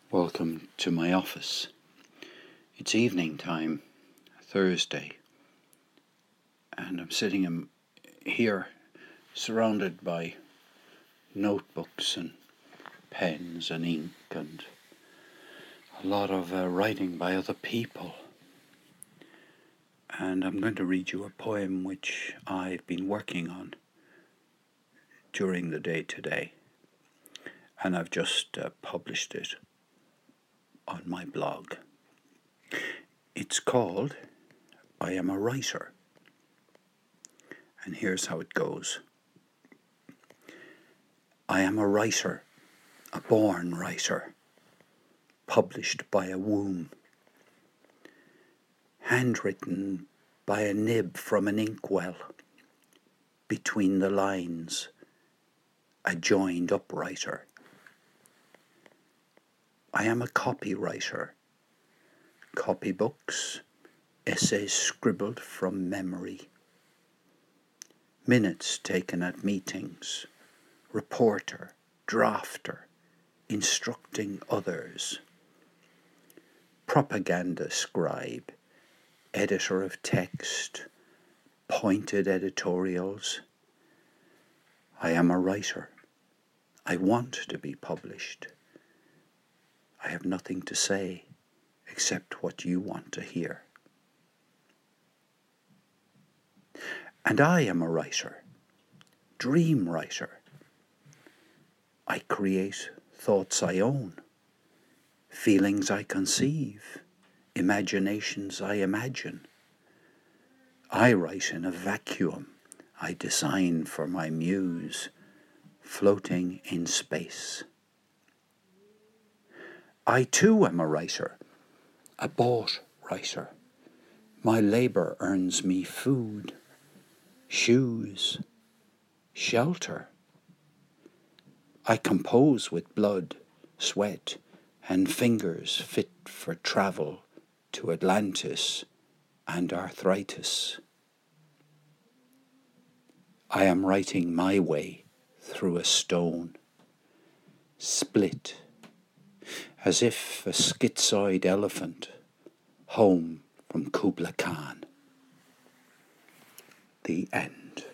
Welcome to my office. It's evening time, Thursday, and I'm sitting here surrounded by notebooks and pens and ink and a lot of writing by other people. And I'm going to read you a poem which I've been working on during the day today, and I've just published it on my blog. It's called I Am a Writer, and here's how it goes. I am a writer, a born writer, published by a womb, handwritten by a nib from an inkwell, between the lines, a joined up writer. I am a copywriter, copybooks, essays scribbled from memory, minutes taken at meetings, reporter, drafter, instructing others, propaganda scribe, editor of text, pointed editorials. I am a writer. I want to be published. I have nothing to say except what you want to hear. And I am a writer, dream writer. I create thoughts I own, feelings I conceive, imaginations I imagine. I write in a vacuum I design for my muse, floating in space. I too am a writer, a bought writer. My labour earns me food, shoes, shelter. I compose with blood, sweat, and fingers fit for travel to Atlantis and arthritis. I am writing my way through a stone, split, as if a schizoid elephant home from Kubla Khan. The end.